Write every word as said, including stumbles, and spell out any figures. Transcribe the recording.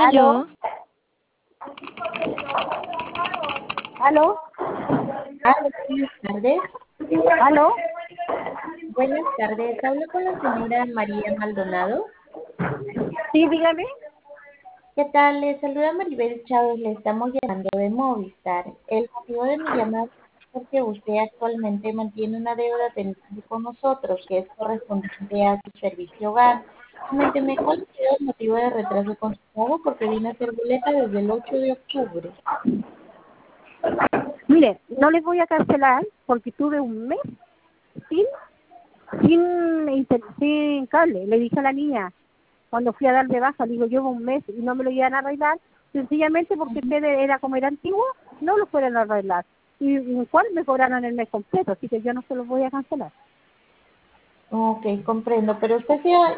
¿Aló? Aló, ¿Aló? aló, buenas tardes. ¿Aló? Buenas tardes, hablo con la señora María Maldonado. Sí, dígame. ¿Qué tal? Le saluda Maribel Chávez, le estamos llamando de Movistar. El motivo de mi llamada es porque usted actualmente mantiene una deuda pendiente con nosotros que es correspondiente a su servicio hogar. Coménteme cuál ha sido el motivo de retraso con su pago porque viene a ser boleta desde el ocho de octubre. Mire, no les voy a cancelar porque tuve un mes sin, sin, inter- sin cable. Le dije a la niña, cuando fui a dar de baja, le digo, llevo un mes y no me lo iban a arreglar, sencillamente porque ustedes era como era antiguo, no lo fueron a arreglar. Y igual me cobraron el mes completo, así que yo no se los voy a cancelar. Ok, comprendo, pero usted se ha